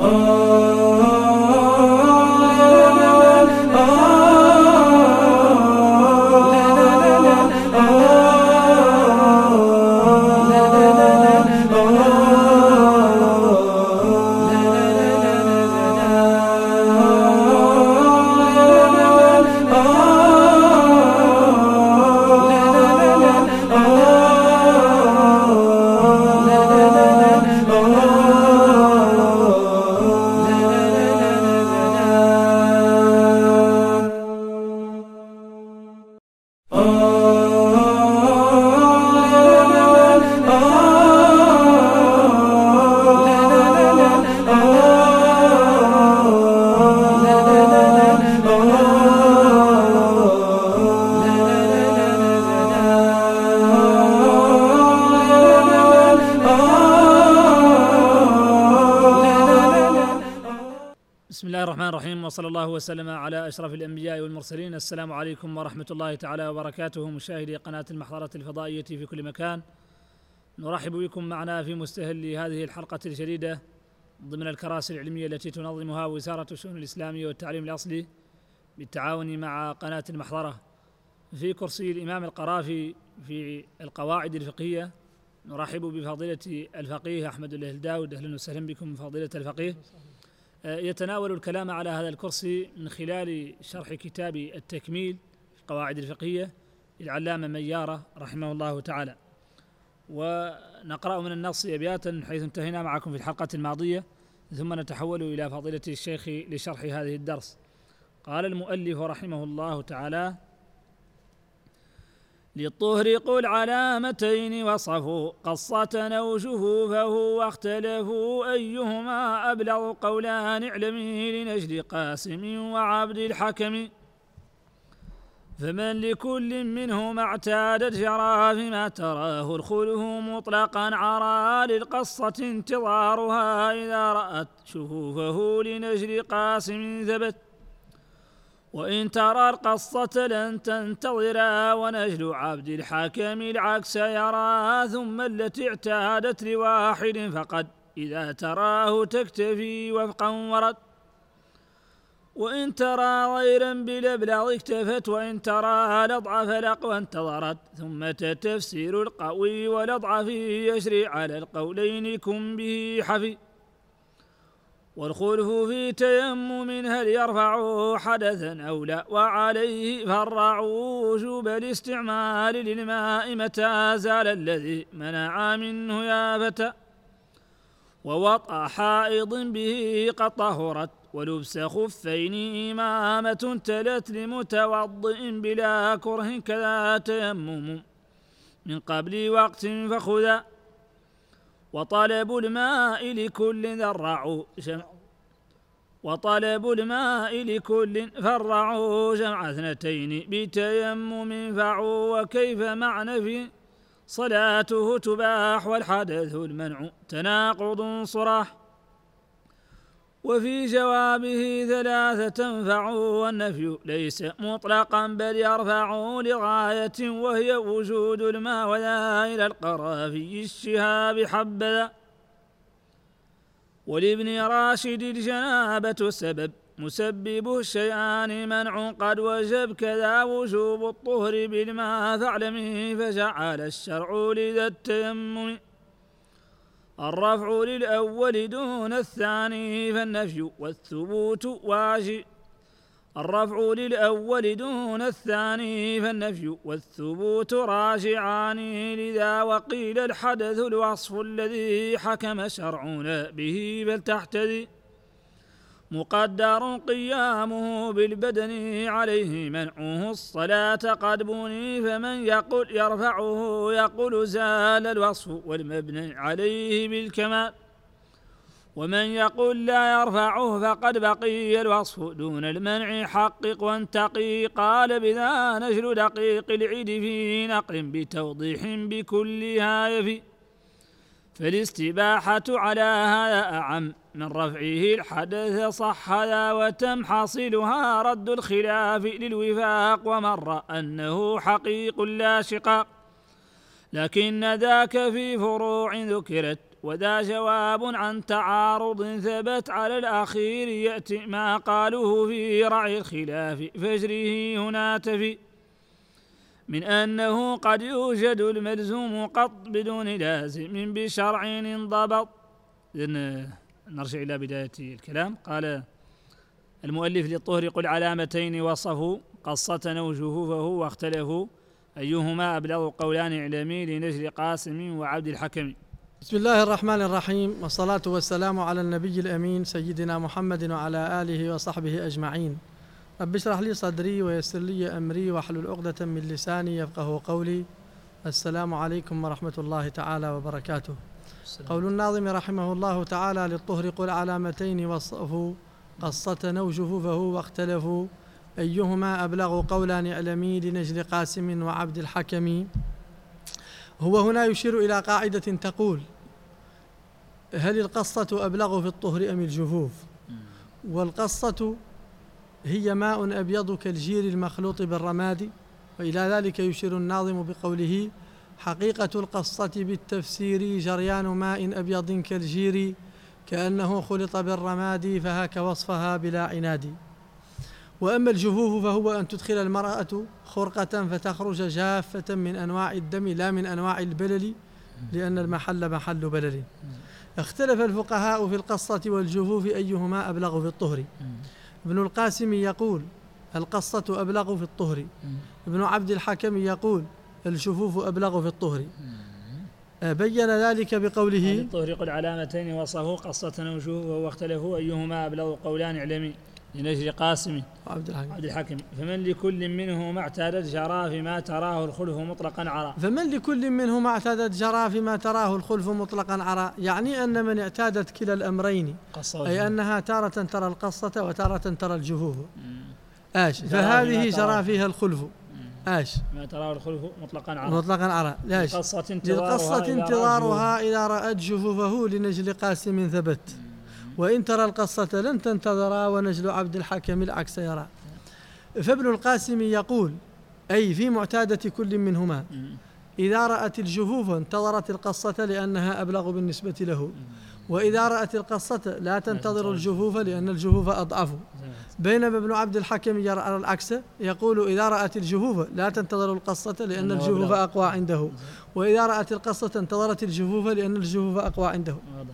بسم الله الرحمن الرحيم، وصلى الله وسلم على أشرف الأنبياء والمرسلين. السلام عليكم ورحمة الله تعالى وبركاته، مشاهدي قناة المحضرة الفضائية في كل مكان. نرحب بكم معنا في مستهل هذه الحلقة الجديدة ضمن الكراسي العلمية التي تنظمها وزارة الشؤون الإسلامية والتعليم الأصلي بالتعاون مع قناة المحضرة. في كرسي الإمام القرافي في القواعد الفقهية نرحب بفضيلة الفقيه أحمد الهلداود. أهلا وسهلا بكم فضيلة الفقيه. يتناول الكلام على هذا الكرسي من خلال شرح كتاب التكميل في القواعد الفقهية للعلامة ميارة رحمه الله تعالى، ونقرأ من النص أبياتا حيث انتهينا معكم في الحلقة الماضية، ثم نتحول إلى فضيلة الشيخ لشرح هذه الدرس. قال المؤلف رحمه الله تعالى: للطهر قل علامتين وصفوا قصة أو شفوفه، واختلفوا أيهما أبلغ قولان اعلمي لنجد قاسم وعبد الحكم. فمن لكل منهما اعتادت جرى، فيما تراه الخله مطلقا عرى، للقصة انتظارها إذا رأت شفوفه لنجد قاسم ثبت. وإن ترى القصة لن تنتظرا، ونجل عبد الحكم العكس يرى، ثم التي اعتادت لواحد فقد إذا تراه تكتفي وفقا ورد. وإن ترى غيرا بالأبلغ اكتفت، وإن ترى الأضعف الأقوى انتظرت، ثم تفسير القوي والأضعف يجري على القولين كن به حفي. والخلف في تيمم هل يرفع حدثا أو لا، وعليه فرع وجوب الاستعمال للماء متى زال الذي منع منه يا فتى. ووطأ حائض به قد طهرت، ولبس خفين إمامة تلت، لمتوضئ بلا كره كذا تيمم من قبل وقت فخذا. وطلب الماء لكل ذرعوا فرعوا جمع اثنتين بتيمم فعوا. وكيف معنى في صلاته تباح، والحدث المنع تناقض صراح. وفي جوابه ثلاثة فعوا، والنفي ليس مطلقا بل يرفع لغاية، وهي وجود الماء وذا إلى القرافي الشهاب حبذا. ولابن راشد الجنابة السبب مسببه الشيئان منع قد وجب، كذا وجوب الطهر بالماء فاعلمه، فجعل الشرع لذا التيمم الرفع للأول دون الثاني، فالنفي والثبوت واجب. الرفع للأول دون الثاني فالنفي والثبوت راجعان، لذا وقيل الحدث الوصف الذي حكم شرعنا به بل تحتذي، مقدر قيامه بالبدن عليه منعه الصلاة قد بني. فمن يقل يرفعه يقول زال الوصف والمبني عليه بالكمال، ومن يقول لا يرفعه فقد بقي الوصف دون المنع حقق وانتقي. قال بذا نجل دقيق العيد في نقل بتوضيح بكلها يفي، فالاستباحة على هذا أعم من رفعه الحدث صح ذا، وتم حاصلها رد الخلاف للوفاق، ومر أنه حقيق لا شقاق. لكن ذاك في فروع ذكرت وذا جواب عن تعارض ثبت على الأخير يأتي ما قالوه في رعي الخلاف فاجره هنا تفي من أنه قد يوجد الملزوم قط بدون لازم بشرع انضبط. نرجع إلى بداية الكلام. قال المؤلف للطهر قل علامتين وصفوا قصة أو جفوفه واختلفوا أيهما أبلغ قولان اعلمي لنجل قاسم وعبد الحكم. بسم الله الرحمن الرحيم، والصلاة والسلام على النبي الأمين سيدنا محمد وعلى آله وصحبه أجمعين. رب اشرح لي صدري ويسر لي أمري واحلل عقدة من لساني يفقه قولي. السلام عليكم ورحمة الله تعالى وبركاته. قول الناظم رحمه الله تعالى للطهر قل علامتين وصفوا قصة أو جفوفه واختلفوا أيهما أبلغ قولان اعلمي لنجل قاسم وعبد الحكم. هو هنا يشير إلى قاعدة تقول هل القصة أبلغ في الطهر أم الجفوف؟ والقصة هي ماء أبيض كالجير المخلوط بالرماد. وإلى ذلك يشير الناظم بقوله حقيقة القصة بالتفسير جريان ماء أبيض كالجير كأنه خلط بالرماد فهاك وصفها بلا عناد. وأما الجفوف فهو أن تدخل المرأة خرقة فتخرج جافة من أنواع الدم لا من أنواع البلل لأن المحل محل بلل. اختلف الفقهاء في القصة والجفوف أيهما أبلغ في الطهر. ابن القاسم يقول القصة أبلغ في الطهر، ابن عبد الحكم يقول الجفوف أبلغ في الطهر. بين ذلك بقوله الطهر قل علامتين وصفوا قصة أو جفوفه واختلفوا أيهما أبلغ قولان اعلمي لنجل قاسم عبد الحكم فمن لكل منهما اعتادت جرى فيما تراه الخلف مطلقا عرى. فمن لكل منهما اعتادت جرى فيما تراه الخلف مطلقا عرى، يعني أن من اعتادت كلا الأمرين أي أنها تارة ترى القصة وتارة ترى الجفوف فهذه جرى فيها الخلف ما تراه الخلف مطلقا عرى للقصة انتظارها إذا رأت جفوفه لنجل قاسم ثبت وإن ترى القصة لن تنتظرا ونجل عبد الحكم العكس يرى. فابن القاسم يقول أي في معتادة كل منهما إذا رأت الجفوف انتظرت القصة لأنها أبلغ بالنسبة له، وإذا رأت القصة لا تنتظر الجفوف لأن الجفوف أضعف. بينما ابن عبد الحكم يرى العكس يقول إذا رأت الجفوف لا تنتظر القصة لأن الجفوف أقوى عنده، وإذا رأت القصة انتظرت الجفوف لأن الجفوف أقوى عنده.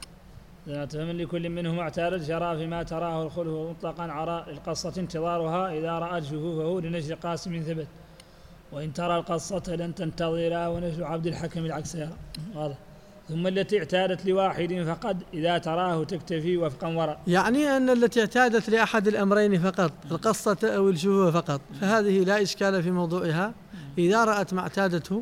فمن لكل منهم اعتادت جرى فيما تراه الخلف مطلقا عرى القصة انتظارها إذا رأت جفوفه لنجل قاسم ثبت وإن ترى القصة لن تنتظرها ونجل عبد الحكم العكس يرى. واضح. ثم التي اعتادت لواحد فقد إذا تراه تكتفي وفقا وراء، يعني أن التي اعتادت لأحد الأمرين فقط القصة أو الجفوف فقط فهذه لا إشكال في موضوعها إذا رأت ما اعتادته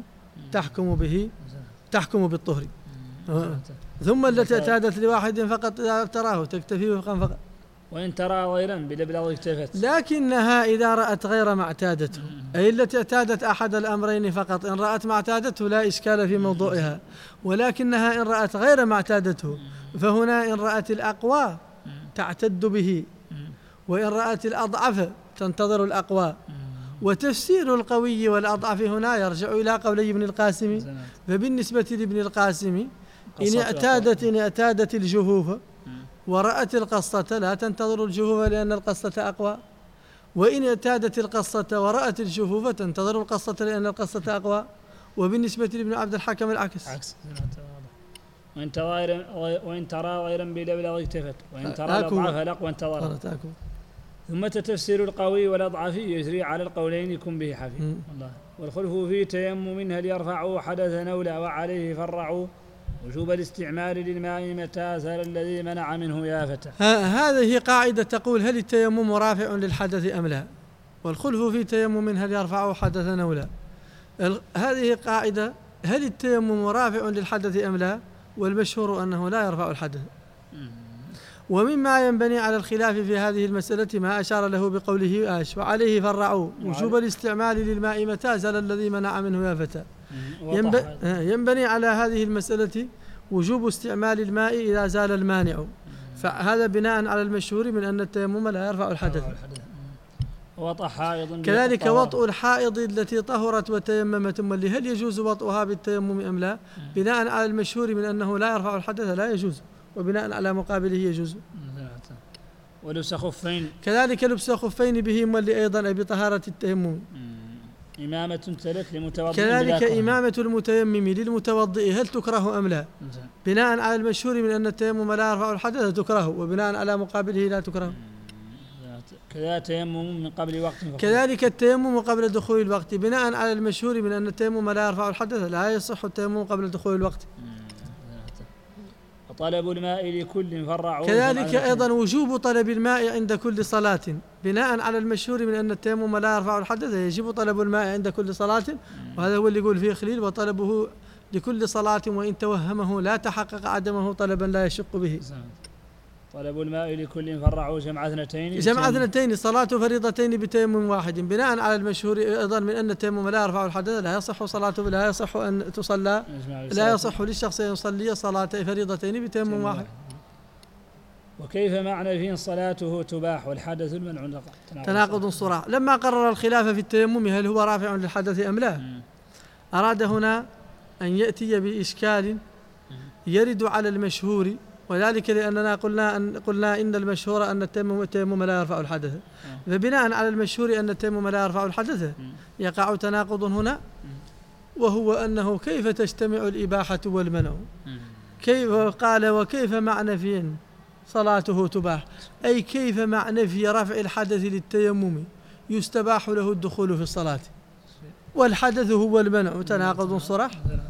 تحكم بالطهر. ثم التي اعتادت لواحد فقط إذا تراه تكتفي وفقا فقط وإن ترى غيرا بالإبلاغ اكتفت. لكنها إذا رأت غير ما اعتادته أي التي اعتادت أحد الأمرين فقط إن رأت ما اعتادته لا إشكال في موضوعها، ولكنها إن رأت غير ما اعتادته فهنا إن رأت الأقوى تعتد به وإن رأت الأضعف تنتظر الأقوى. وتفسير القوي والأضعف هنا يرجع إلى قولي ابن القاسم. فبالنسبة لابن القاسم إن اعتادت الجفوف ورأت القصة لا تنتظر الجفوف لأن القصة أقوى، وإن اعتادت القصة ورأت الجفوف تنتظر القصة لأن القصة أقوى. وبالنسبة لابن عبد الحكم العكس. وإن ترى غيرا بالإبلاغ اكتفت وإن ترى الأضعف الأقوى انتظرت. ثم تفسير القوي والأضعف يجري على القولين كن به حفي. والخلف في تيمم هل يرفع حدثا أو لا وعليه فرعوا وجوب الاستعمال للماء متى زال الذي منع منه يا فتى. هذه قاعدة تقول هل التيمم رافع للحدث أم لا، والخلف في تيمم هل يرفع حدثا أو لا. هذه قاعدة هل التيمم رافع للحدث أم لا، والمشهور أنه لا يرفع الحدث. ومما ينبني على الخلاف في هذه المسألة ما أشار له بقوله وعليه فرعوا وجوب الاستعمال للماء متى زال الذي منع منه يا فتى. ينبني على هذه المسألة وجوب استعمال الماء إذا زال المانع، فهذا بناء على المشهور من أن التيمم لا يرفع الحدث. وطأ حائض كذلك وطء الحائض التي طهرت وتيممت واللي هل يجوز وطئها بالتيمم أم لا؟ بناء على المشهور من أنه لا يرفع الحدث لا يجوز، وبناء على مقابله يجوز. ولبس خفين كذلك لبس خفين به واللي أيضا بطهارة التيمم. إمامة تلك لمتوضئ كذلك إمامة المتيمم للمتوضئ هل تكره أم لا؟ بناء على المشهور من أن التيمم لا يرفع الحدث تكره، وبناء على مقابله لا تكره. كذا تيمم من قبل وقت كذلك التيمم قبل دخول الوقت بناء على المشهور من أن التيمم لا يرفع الحدث لا يصح التيمم قبل دخول الوقت. وطلب الماء لكل فرع. كذلك أيضا وجوب طلب الماء عند كل صلاة بناء على المشهور من أن التيمم لا يرفع الحدث يجب طلب الماء عند كل صلاة، وهذا هو اللي يقول فيه خليل وطلبه لكل صلاة وإن توهمه لا تحقق عدمه طلبا لا يشق به. طلب الماء لكل فرع جمع اثنتين. جمع اثنتين صلاة فريضتين بتيمم واحد بناء على المشهور أيضا من أن التيمم لا يرفع الحدث لا يصح صلاته لا يصح أن تصلى لا يصح للشخص أن يصلي صلاة فريضتين بتيمم واحد. وكيف معنى فيه صلاته تباح والحدث المنع تناقض صراع. لما قرر الخلاف في التيمم هل هو رافع للحدث أم لا أراد هنا أن يأتي بإشكال يرد على المشهور، وذلك لأننا قلنا إن المشهور أن التيمم لا يرفع الحدث، فبناء على المشهور أن التيمم لا يرفع الحدث يقع تناقض هنا، وهو أنه كيف تجتمع الإباحة والمنع؟ كيف قال وكيف معنى في صلاته تباح، أي كيف معنى في رفع الحدث للتيمم يستباح له الدخول في الصلاة والحدث هو المنع، تناقض صراح.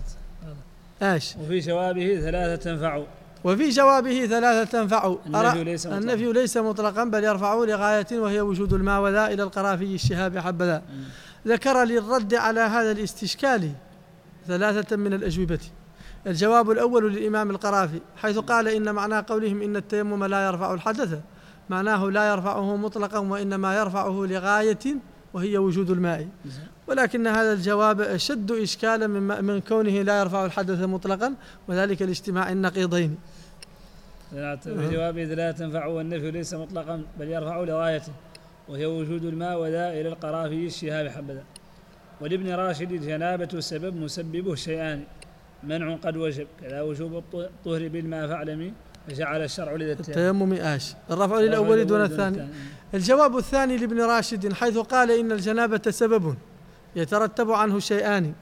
وفي جوابه ثلاثة تنفع. وفي جوابه ثلاثة تنفع. النفي ليس مطلقا بل يرفعه لغاية وهي وجود الماء وذا إلى القرافي الشهاب حبذا. ذكر للرد على هذا الاستشكال ثلاثة من الأجوبة. الجواب الأول للإمام القرافي حيث قال إن معنى قولهم إن التيمم لا يرفع الحدث معناه لا يرفعه مطلقا وإنما يرفعه لغاية وهي وجود الماء، ولكن هذا الجواب أشد إشكالا من كونه لا يرفع الحدث مطلقا وذلك لاجتماع النقيضين. في جوابه لا تنفع والنفي ليس مطلقا بل يرفع لغايته وهي وجود الماء وذا إلى القرافي الشهاب حبذا. ولابن راشد الجنابة سبب مسببه شيئان منع قد وجب كذا وجوب الطهر بالماء فاعلمي فجعل الشرع للتيمم الرفع للأول دون الثاني. الجواب الثاني لابن راشد حيث قال إن الجنابة سبب يترتب عنه شيئان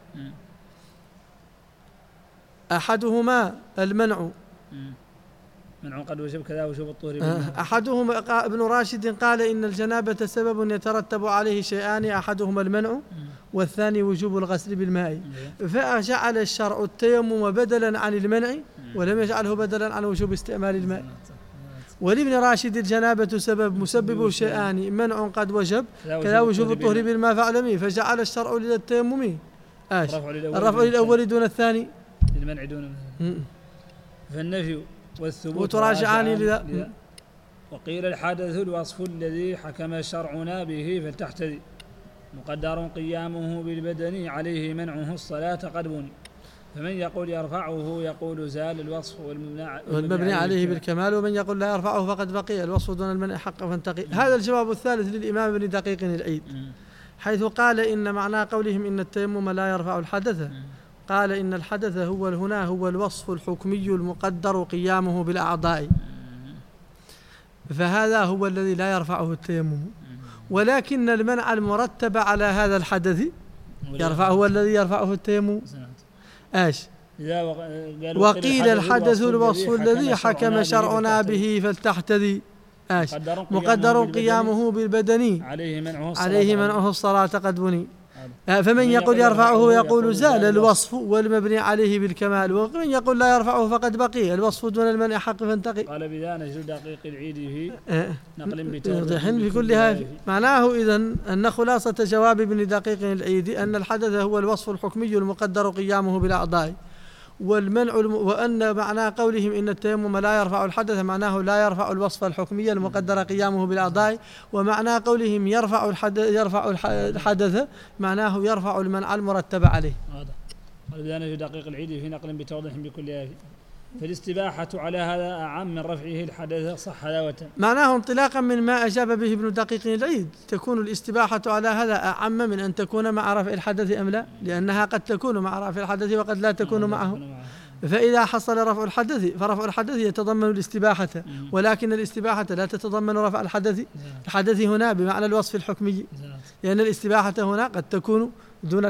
أحدهما المنع منع قد وجب كذا وجوب الطهر بالماء. أحدهما ابن راشد قال إن الجنابة سبب يترتب عليه شيئان أحدهما المنع والثاني وجوب الغسل بالماء، فجعل الشرع التيمم بدلا عن المنع ولم يجعله بدلا عن وجوب استعمال الماء. ولابن راشد الجنابة سبب مسببه شيئان منع قد وجب كذا وجوب الطهر بالماء فاعلمي فجعل الشرع للتيمم الرفع للأول دون الثاني للمنع دون فالنفي والثبوت راجعان لذا. وقيل الحدث الوصف الذي حكم شرعنا به فلتحتذي مقدر قيامه بالبدن عليه منعه الصلاة قد بني فمن يقول يرفعه يقول زال الوصف والمبني عليه بالكمال ومن يقول لا يرفعه فقد بقي الوصف دون المنع حق فانتقي. هذا الجواب الثالث للإمام ابن دقيق العيد حيث قال إن معنى قولهم إن التيمم لا يرفع الحدث قال إن الحدث هو الوصف الحكمي المقدر قيامه بالأعضاء، فهذا هو الذي لا يرفعه التيمم، ولكن المنع المرتب على هذا الحدث هو الذي يرفعه التيمم. وقيل الحدث الوصف الذي حكم شرعنا به فلتحتذي مقدر قيامه بالبدن عليه منعه الصلاة قد بني فمن يقول يرفعه يقول زال الوصف والمبني عليه بالكمال ومن يقول لا يرفعه فقد بقي الوصف دون المنع حق فانتقي. قال بذا نجد دقيق العيد في نقل بتوضيح في كلها معناه إذن أن خلاصة جواب ابن دقيق العيد أن الحدث هو الوصف الحكمي المقدر قيامه بالأعضاء والمنع وأن معنى قولهم إن التيمم لا يرفع الحدث معناه لا يرفع الوصف الحكمي المقدر قيامه بالأعضاء، ومعنى قولهم يرفع الحدث معناه يرفع المنع المرتب عليه. هذا قال بذا نجد دقيق العيد في نقل بتوضيح بكل آية. فالاستباحة على هذا أعم من رفعه الحدث صح حلاوة. معناه انطلاقا من ما أجاب به ابن دقيق العيد تكون الاستباحة على هذا أعم من أن تكون مع رفع الحدث أم لا، لأنها قد تكون مع رفع الحدث وقد لا تكون معه. فإذا حصل رفع الحدث فرفع الحدث يتضمن الاستباحة، ولكن الاستباحة لا تتضمن رفع الحدث. الحدث هنا بمعنى الوصف الحكمي، لأن الاستباحة هنا قد تكون دون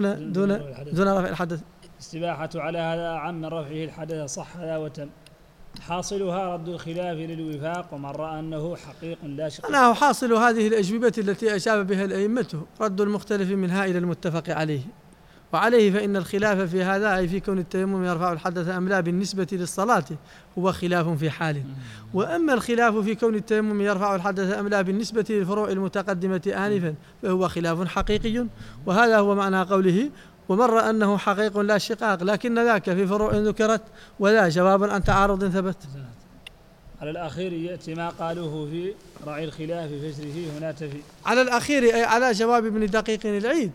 رفع الحدث. الاستباحة على هذا أعم من رفعه الحدث صح حلاوة. حاصلها رد الخلاف للوفاق، ومن رأى أنه حقيق لا شك. أنه حاصل هذه الأجوبة التي أجاب بها الأئمة رد المختلف منها إلى المتفق عليه، وعليه فإن الخلاف في هذا أي في كون التيمم يرفع الحدث أم لا بالنسبة للصلاة هو خلاف في حال، وأما الخلاف في كون التيمم يرفع الحدث أم لا بالنسبة للفروع المتقدمة آنفا فهو خلاف حقيقي، وهذا هو معنى قوله ومر أنه حقيق لا شقاق، لكن ذاك في فروع ذكرت ولا جواب عن تعارض ثبت. على الأخير يأتي ما قالوه في راعي الخلاف فجره هنا تفي. على الأخير أي على جواب ابن دقيق العيد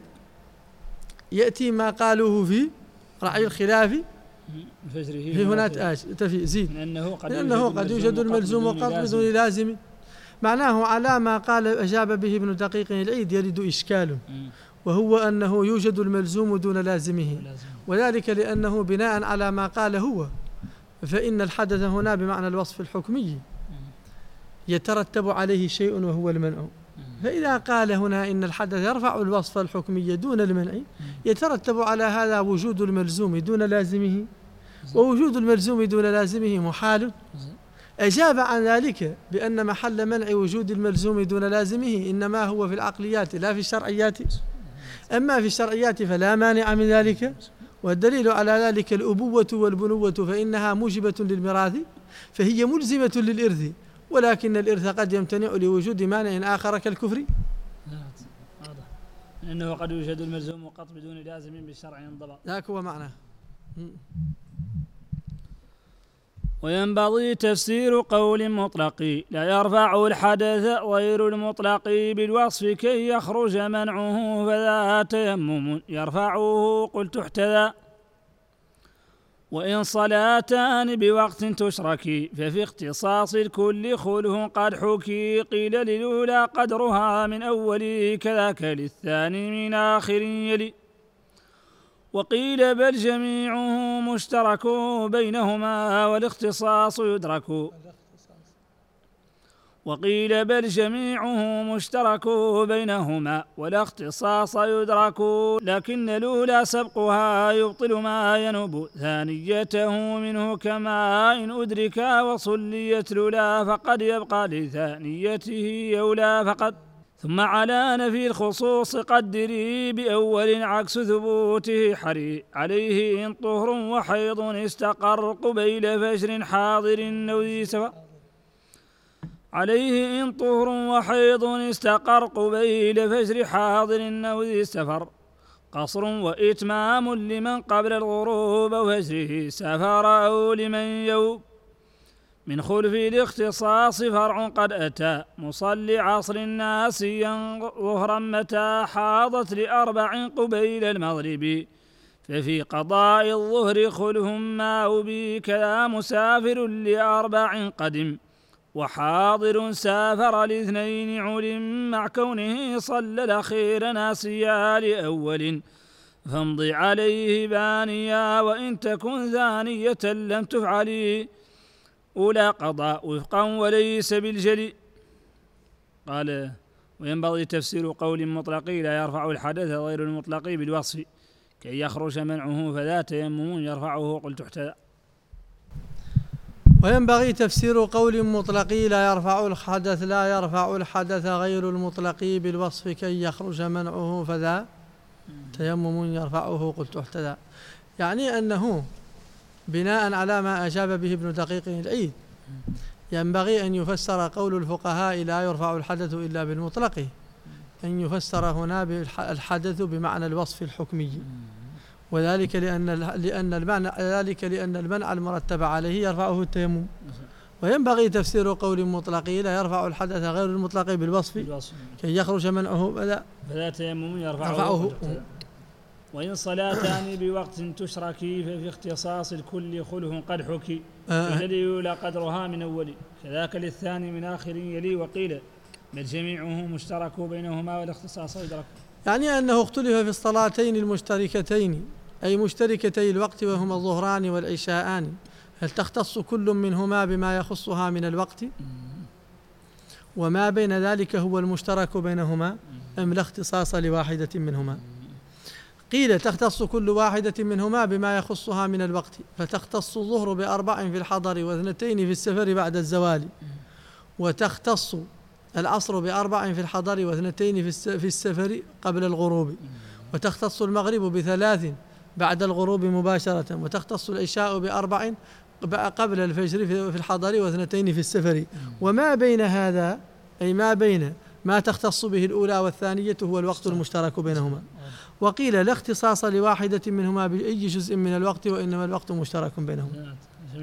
يأتي ما قالوه في راعي الخلاف فجره هنا تفي زيد، لأنه قد يوجد الملزوم وقط بدون لازم. معناه على ما قال أجاب به ابن دقيق العيد يرد إشكال، وهو أنه يوجد الملزوم دون لازمه، وذلك لأنه بناء على ما قال هو فإن الحدث هنا بمعنى الوصف الحكمي يترتب عليه شيء وهو المنع. فإذا قال هنا إن الحدث يرفع الوصف الحكمي دون المنع يترتب على هذا وجود الملزوم دون لازمه، ووجود الملزوم دون لازمه محال. أجاب عن ذلك بأن محل منع وجود الملزوم دون لازمه إنما هو في العقليات لا في الشرعيات، أما في الشرعيات فلا مانع من ذلك. والدليل على ذلك الأبوة والبنوة فإنها موجبة للميراث فهي ملزمة للإرث، ولكن الإرث قد يمتنع لوجود مانع آخر كالكفر. واضح، لأنه قد يوجد الملزوم قط بدون لازم بالشرع انضبط. ذاك هو معناه. وينبغي تفسير قول مطلق لا يرفع الحدث غير المطلق بالوصف كي يخرج منعه فذا تيمم يرفعه قلت احتذى. وإن صلاتان بوقت تشركي ففي اختصاص الكل خله قد حكي، قيل للأولى قدرها من أول كذاك للثاني من آخر يلي، وقيل بل جميعه مشترك بينهما والاختصاص يدرك. وقيل بل جميعه مشترك بينهما والاختصاص يدرك، لكن الأولى سبقها يبطل ما ينوب ثانيته منه، كما إن أدرك وصليت الأولى فقد يبقى لثانيته أولى فقد. ثم على نفي الخصوص قدري بأول عكس ثبوته حري، عليه إن طهر وحيض استقر قبيل فجر حاضر أو ذي سفر. عليه إن طهر وحيض استقر قبيل فجر حاضر أو ذي سفر، قصر وإتمام لمن قبل الغروب وفجره سفر أو لمن يوب. من خلف الاختصاص فرع قد أتى مصلي عصر ناسيا ظهرا متى حاضت لأربع قبيل المغرب، ففي قضاء الظهر خله ما أبي كذا مسافر لأربع قدم، وحاضر سافر لاثنين علم مع كونه صلى الأخير ناسيا لأول فامضي عليه بانيا، وإن تكن ثانية لم تفعلي أولى قضاء وفقا وليس بالجلي. قال وينبغي تفسير قول مطلق لا يرفع الحدث غير المطلق بالوصف كي يخرج منعه فذا تيمم يرفعه قلت احتذى. وينبغي تفسير قول مطلق لا يرفع الحدث غير المطلق بالوصف كي يخرج منعه فذا تيمم يرفعه قلت احتذى، يعني أنه بناء على ما أجاب به ابن دقيق العيد ينبغي أن يفسر قول الفقهاء لا يرفع الحدث إلا بالمطلق أن يفسر هنا بالحدث بمعنى الوصف الحكمي، وذلك لأن المنع المرتب عليه يرفعه التيمم. وينبغي تفسير قول مطلق لا يرفع الحدث غير المطلق بالوصف كي يخرج منعه فذا تيمم يرفعه. وإن صلاتان بوقت تشركي ففي اختصاص الكل خلف قد حكي الذي يولى قدرها من أول كذاك للثاني من آخر يلي وقيل بل جميعه مشترك بينهما والاختصاص يدرك. يعني أنه اختلف في الصلاتين المشتركتين أي مشتركتي الوقت وهما الظهران والعشاءان هل تختص كل منهما بما يخصها من الوقت وما بين ذلك هو المشترك بينهما أم لا اختصاص لواحدة منهما. قيل تختص كل واحدة منهما بما يخصها من الوقت فتختص الظهر ب4 في الحضر و2 في السفر بعد الزوال وتختص العصر ب4 في الحضر و2 في السفر قبل الغروب وتختص المغرب ب3 بعد الغروب مباشرة وتختص العشاء ب4 قبل الفجر في الحضر و2 في السفر وما بين هذا أي ما بين ما تختص به الأولى والثانية هو الوقت المشترك بينهما. وقيل لا اختصاص لواحدة منهما بأي جزء من الوقت وإنما الوقت مشترك بينهما.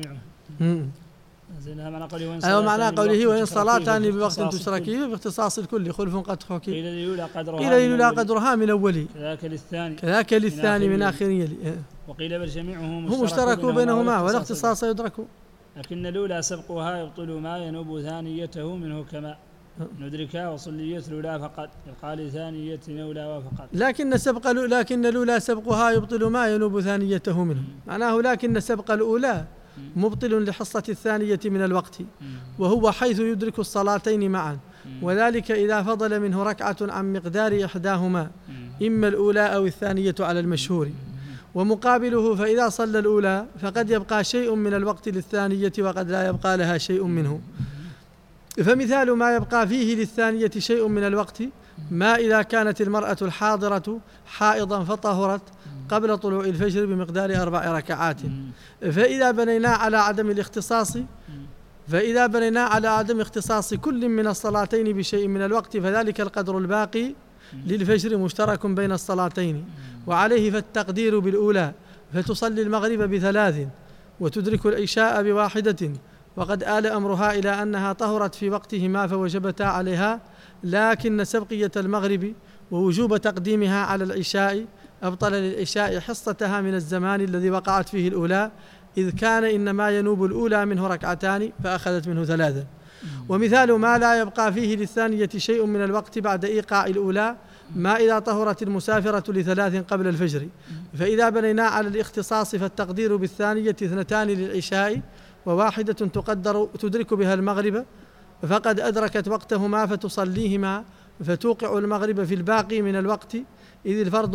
أيوة معنى قوله وإن صلاتان بوقت تشركي باختصاص الكل خلف قد حكي قيل يولى قدرها من أول كذاك للثاني من آخر يلي وقيل بل جميعه هم مشتركوا بينهما ولا اختصاص يدرك لكن الأولى سبقها يبطل ما ينوب ثانيته منه كما ندركها وصلية الأولى فقط يبقى لثانية الأولى فقط لكن الأولى سبقها يبطل ما ينوب ثانيته منه معناه لكن سبق الأولى مبطل لحصة الثانية من الوقت وهو حيث يدرك الصلاتين معا وذلك إذا فضل منه ركعة عن مقدار إحداهما إما الأولى أو الثانية على المشهور ومقابله فإذا صلى الأولى فقد يبقى شيء من الوقت للثانية وقد لا يبقى لها شيء منه. فمثال ما يبقى فيه للثانية شيء من الوقت ما إذا كانت المرأة الحاضرة حائضا فطهرت قبل طلوع الفجر بمقدار 4 ركعات فإذا بنينا على عدم اختصاص كل من الصلاتين بشيء من الوقت فذلك القدر الباقي للفجر مشترك بين الصلاتين وعليه فالتقدير بالأولى فتصلي المغرب ب3 وتدرك العشاء ب1 وقد آل أمرها إلى أنها طهرت في وقتهما فوجبتا عليها لكن سبقية المغرب ووجوب تقديمها على العشاء أبطل للعشاء حصتها من الزمان الذي وقعت فيه الأولى إذ كان إنما ينوب الأولى منه 2 ركعتان فأخذت منه 3. ومثال ما لا يبقى فيه للثانية شيء من الوقت بعد إيقاع الأولى ما إذا طهرت المسافرة ل3 قبل الفجر فإذا بنينا على الاختصاص فالتقدير بالثانية 2 للعشاء و1 تدرك بها المغرب فقد أدركت وقتهما فتصليهما فتوقع المغرب في الباقي من الوقت إذ الفرض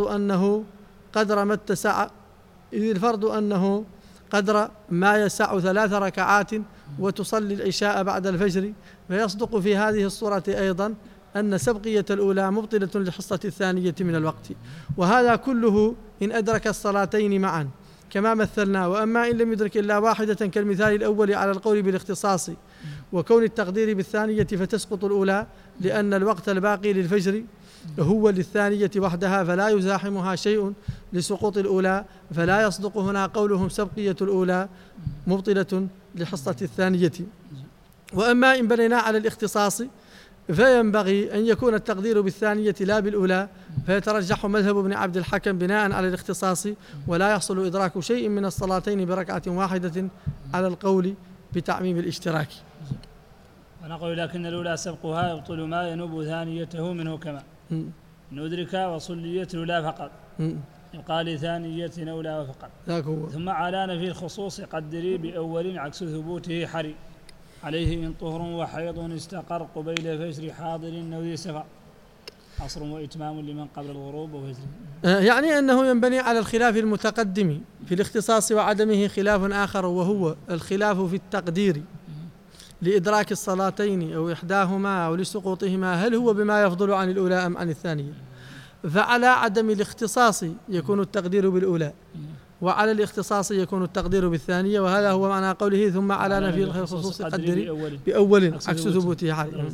أنه قدر ما يسع 3 ركعات وتصلي العشاء بعد الفجر فيصدق في هذه الصورة أيضا أن سبقية الأولى مبطلة لحصة الثانية من الوقت وهذا كله إن أدرك الصلاتين معا كما مثلنا وأما إن لم يدرك إلا 1 كالمثال الأول على القول بالاختصاص وكون التقدير بالثانية فتسقط الأولى لأن الوقت الباقي للفجر هو للثانية وحدها فلا يزاحمها شيء لسقوط الأولى فلا يصدق هنا قولهم سبقية الأولى مبطلة لحصة الثانية. وأما إن بنينا على الاختصاص فينبغي أن يكون التقدير بالثانية لا بالأولى فيترجح مذهب ابن عبد الحكم بناء على الاختصاص ولا يحصل إدراك شيء من الصلاتين بركعة واحدة على القول بتعميم الاشتراك. ونقول لكن الأولى سبقها يبطل ما ينوب ثانيته منه كما ندرك وصلية الأولى فقط يبقى لثانية أولى فقط ثم علان في الخصوص قدري بأول عكس ثبوته حري عليه إن طهر وحيض استقر قبيل فجر حاضر أو ذي سفر عصر وإتمام لمن قبل الغروب وفجر. يعني أنه ينبني على الخلاف المتقدم في الاختصاص وعدمه خلاف آخر وهو الخلاف في التقدير لإدراك الصلاتين أو إحداهما أو لسقوطهما هل هو بما يفضل عن الأولى أم عن الثانية. فعلى عدم الاختصاص يكون التقدير بالأولى وعلى الاختصاص يكون التقدير بالثانية وهذا هو معنى قوله ثم على نفي الخصوص قدر بأول عكس ثبوته حال.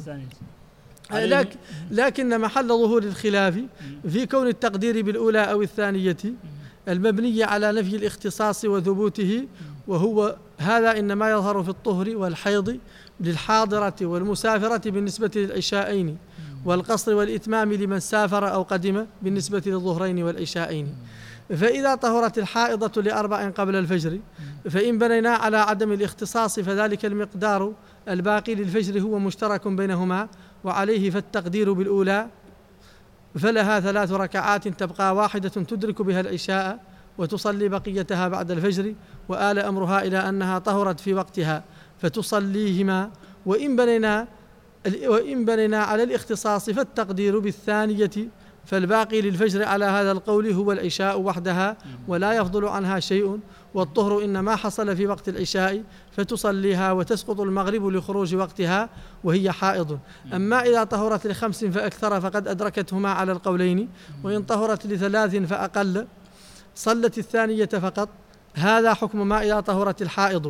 لكن محل ظهور الخلاف في كون التقدير بالأولى أو الثانية المبنية على نفي الاختصاص وثبوته وهو هذا إنما يظهر في الطهر والحيض للحاضرة والمسافرة بالنسبة للعشاءين والقصر والإتمام لمن سافر أو قدم بالنسبة للظهرين والعشاءين. فإذا طهرت الحائضة ل4 قبل الفجر فإن بنينا على عدم الاختصاص فذلك المقدار الباقي للفجر هو مشترك بينهما وعليه فالتقدير بالأولى فلها 3 ركعات تبقى واحدة تدرك بها العشاء وتصلي بقيتها بعد الفجر وآل أمرها إلى أنها طهرت في وقتها فتصليهما وإن بنينا على الاختصاص فالتقدير بالثانية فالباقي للفجر على هذا القول هو العشاء وحدها ولا يفضل عنها شيء والطهر إنما حصل في وقت العشاء فتصليها وتسقط المغرب لخروج وقتها وهي حائض. أما إذا طهرت ل5 فأكثر فقد أدركتهما على القولين وإن طهرت ل3 فأقل صلت الثانية فقط. هذا حكم ما إذا طهرت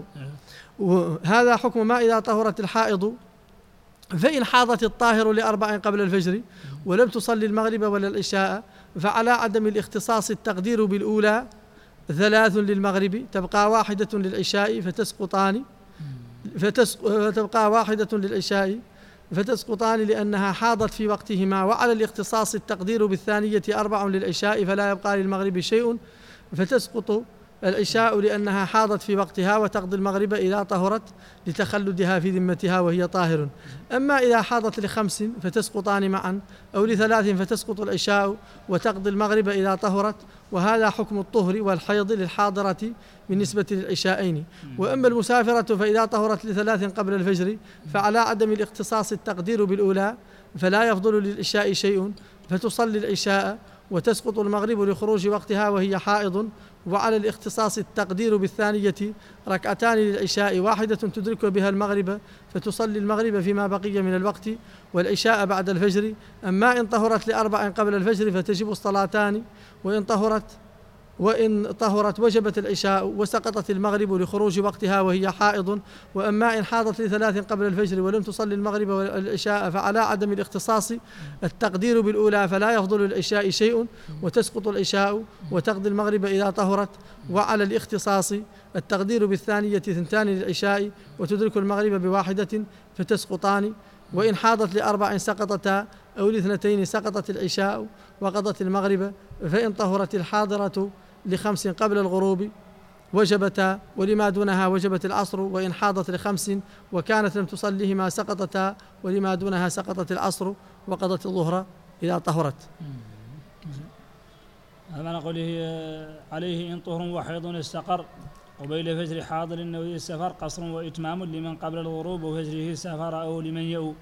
الحائض فإن حاضت الطاهر ل4 قبل الفجر ولم تصلي المغرب ولا العشاء فعلى عدم الاختصاص التقدير بالأولى 3 للمغرب تبقى واحدة للعشاء فتسقطان لأنها حاضت في وقتهما وعلى الاختصاص التقدير بالثانية 4 للعشاء فلا يبقى للمغرب شيء فتسقط العشاء لأنها حاضت في وقتها وتقضي المغرب إذا طهرت لتخلدها في ذمتها وهي طاهر. أما إذا حاضت ل5 فتسقطان معا أو ل3 فتسقط العشاء وتقضي المغرب إذا طهرت وهذا حكم الطهر والحيض للحاضرة بالنسبة للعشاءين. وأما المسافرة فإذا طهرت ل3 قبل الفجر فعلى عدم الاختصاص التقدير بالأولى فلا يفضل للعشاء شيء فتصلي العشاء وتسقط المغرب لخروج وقتها وهي حائض وعلى الاختصاص التقدير بالثانية 2 ركعتان للعشاء واحدة تدرك بها المغرب فتصلي المغرب فيما بقي من الوقت والعشاء بعد الفجر. أما إن طهرت ل4 قبل الفجر فتجب الصلاتان وإن طهرت وجبت العشاء وسقطت المغرب لخروج وقتها وهي حائض. وأما إن حاضت ل3 قبل الفجر ولم تصلي المغرب والعشاء فعلى عدم الاختصاص التقدير بالأولى فلا يفضل للعشاء شيء وتسقط العشاء وتقضي المغرب إذا طهرت وعلى الاختصاص التقدير بالثانية 2 للعشاء وتدرك المغرب بواحدة فتسقطان. وإن حاضت ل4 سقطتا أو ل2 سقطت العشاء وقضت المغرب. فإن طهرت الحاضرة ل5 قبل الغروب وجبتا ولما دونها وجبت العصر وإن حاضت ل5 وكانت لم تصليهما سقطتا ولما دونها سقطت العصر وقضت الظهر إذا طهرت. هذا قوله عليه إن طهر وحيض استقر قبيل فجر حاضر نوي السفر قصر وإتمام لمن قبل الغروب وفجره سفر أو لمن يؤو.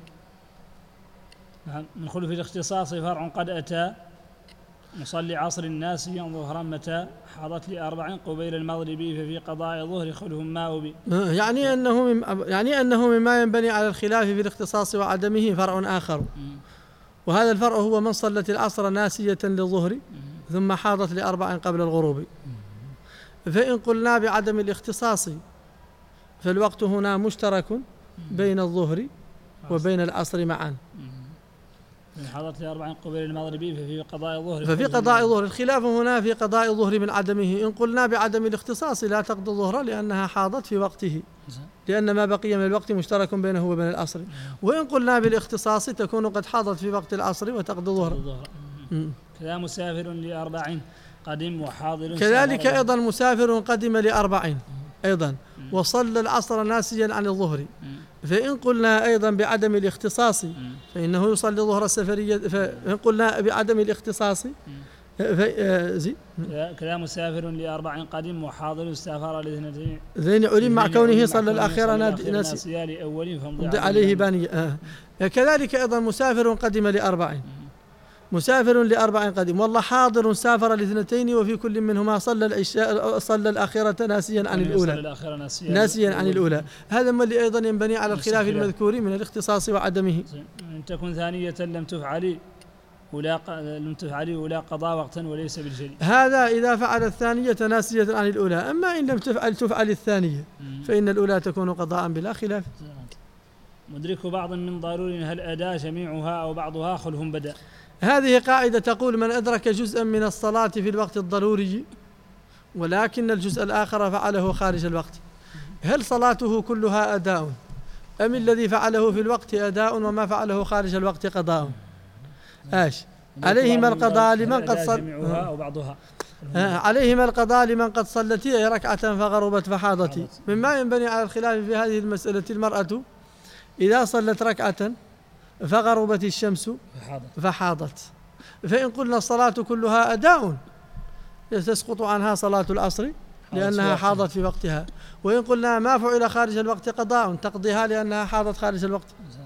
من خلف الاختصاص فرع قد أتى مصلي عصر الناس ظهرا متى حاضت ل4 قبيل المغرب ففي قضاء ظهر خلف ما أبي. يعني أنه مما ينبني على الخلاف في الاختصاص وعدمه فرع آخر وهذا الفرع هو من صلت العصر ناسية للظهر ثم حاضت ل4 قبل الغروب. فإن قلنا بعدم الاختصاص فالوقت هنا مشترك بين الظهر وبين العصر معا. حضرت ل4 قبيل المغرب ففي قضاء ظهر الخلاف هنا في قضاء ظهر من عدمه. إن قلنا بعدم الاختصاص لا تقضي الظهر لأنها حاضت في وقته لأن ما بقي من الوقت مشترك بينه وبين العصر. وإن قلنا بالاختصاص تكون قد حاضت في وقت العصر وتقضي الظهر. كذا مسافر ل4 قدم وحاضر كذلك أيضا مسافر قدم ل4 أيضا وصلى العصر ناسيا عن الظهر. فإن قلنا أيضا بعدم الاختصاص فإنه يصلي ظهر السفرية. فإن قلنا بعدم الاختصاص كذا مسافر ل4 قدم وحاضر استغفر ذين علم مع كونه صلى الأخيرة ناسيا لأول فمضي عليه بانية. كذلك أيضا مسافر قدم ل4 قدم والله حاضر سافر ل2 وفي كل منهما صلى الأخيرة ناسيا عن الأولى. هذا ما اللي أيضا ينبني على الخلاف المذكور من الاختصاص وعدمه. إن تكن ثانية لم تفعلي ولا قضاء وقتا وليس بالجري. هذا إذا فعل الثانية ناسية عن الأولى. أما إن لم تفعل الثانية فإن الأولى تكون قضاء بلا خلاف. مدرك بعض من ضرور هل أدى جميعها أو بعضها خلف بدأ. هذه قاعدة تقول من أدرك جزءا من الصلاة في الوقت الضروري ولكن الجزء الآخر فعله خارج الوقت هل صلاته كلها أداء أم الذي فعله في الوقت أداء وما فعله خارج الوقت قضاء؟ عليه ما القضاء لمن قد صلى جميعها أو بعضها. عليهما القضاء لمن قد صلتي ركعة فغربت فحاضت. مما ينبني على الخلاف في هذه المسألة المرأة إذا صلت ركعة فغربت الشمس فحاضت، فإن قلنا الصلاة كلها أداء تسقط عنها صلاة العصر لأنها حاضت في وقتها، وإن قلنا ما فعل خارج الوقت قضاء تقضيها لأنها حاضت خارج الوقت.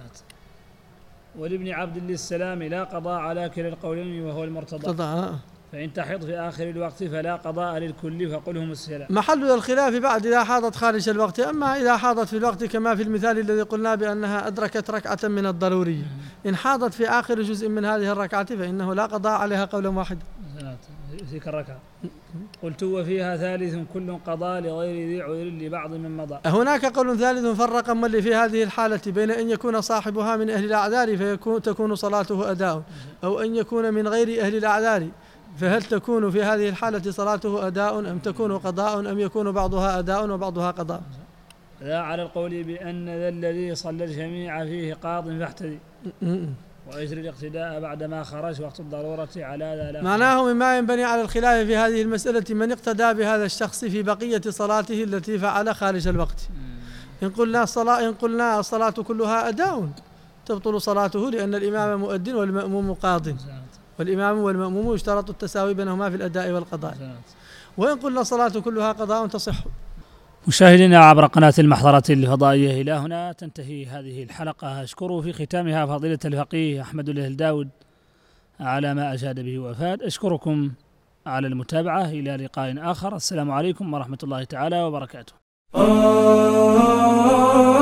ولابن عبد السلام لا قضاء على كلا القولين وهو المرتضى، فإن تحض في آخر الوقت فلا قضاء للكل فقلهم السلام. محل الخلاف بعد إذا حاضت خارج الوقت، أما إذا حاضت في الوقت كما في المثال الذي قلنا بأنها أدركت ركعة من الضروري، إن حاضت في آخر جزء من هذه الركعة فإنه لا قضاء عليها قولا واحدا. ذيك الركعة. قلت وفيها ثالث كل قضاء لغير ذي عذر لبعض من مضى. هناك قول ثالث فرق من في هذه الحالة بين أن يكون صاحبها من أهل الأعذار تكون صلاته أداء، أو أن يكون من غير أهل الأعذار، فهل تكون في هذه الحالة صلاته أداء أم تكون قضاء أم يكون بعضها أداء وبعضها قضاء؟ لا على القول بأن ذا الذي صلى الجميع فيه قاض فاحتدي ويجري الاقتداء بعدما خرج وقت الضرورة على ذا لا. معناه مما ينبني على الخلاف في هذه المسألة من اقتدى بهذا الشخص في بقية صلاته التي فعل خارج الوقت. إن قلنا الصلاة كلها أداء تبطل صلاته لأن الإمام مؤذن والمأموم قاض، والإمام والمأموم يشترط التساوي بينهما في الأداء والقضاء. وإن قلنا الصلاة كلها قضاء تصح. مشاهدينا عبر قناة المحضرة الفضائية، إلى هنا تنتهي هذه الحلقة. أشكر في ختامها فضيلة الفقيه أحمد الهلداود على ما أجاد به وفاد. أشكركم على المتابعة، إلى لقاء آخر. السلام عليكم ورحمة الله تعالى وبركاته.